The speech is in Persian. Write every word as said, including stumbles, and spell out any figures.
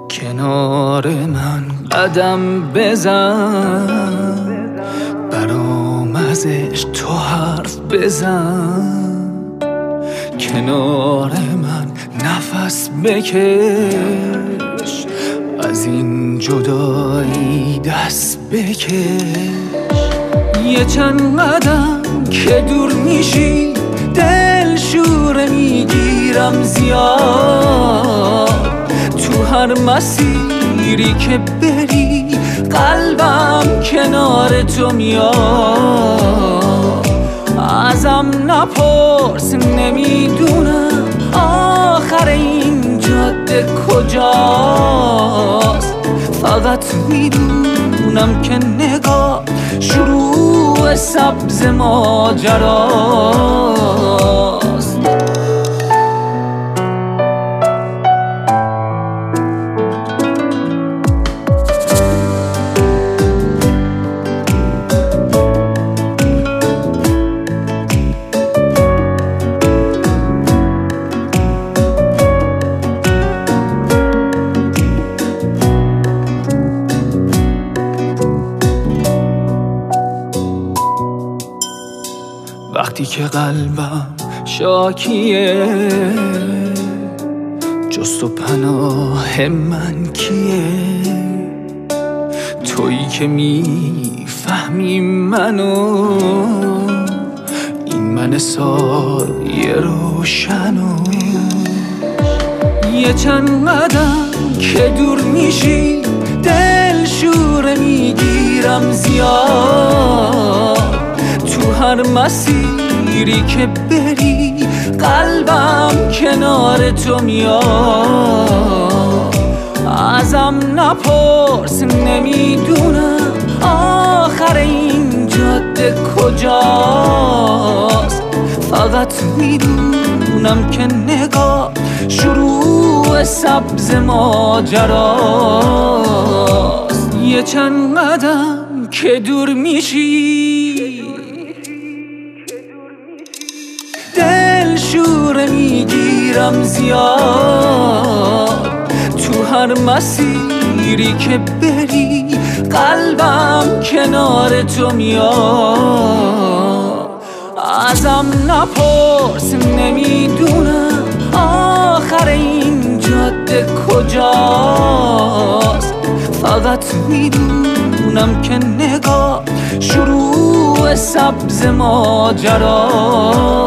کنار من قدم بزن، برام ازش تو حرف بزن. کنار من نفس بکش، از این جدایی دست بکش. یه چند قدم که دور میشی دل شوره میگیرم زیاد. تو هر مسیری که بری قلبم کنار تو میاد. ازم نپرس نمیدونم آخر این جاده کجاست، فقط میدونم که نگاه شروع سبز ماجراست. وقتی که قلبم شاکیه، جست و پناه من کیه؟ تویی که میفهمی منو، این من سایه روشنو. یه چند قدم که دور میشی دل شوره میگیرم زیاد. تو هر مسیری که بری قلبم کنار تو میاد. ازم نپرس نمیدونم آخر این جاده کجاست، فقط میدونم که نگاه شروع سبز ماجراست. یه چند قدم که دور میشی دل شوره میگیرم زیاد. تو هر مسیری که بری قلبم کنار تو میاد. ازم نپرس نمیدونم آخر این جاده کجاست، فقط میدونم که نگاه شروع سبز ماجراست.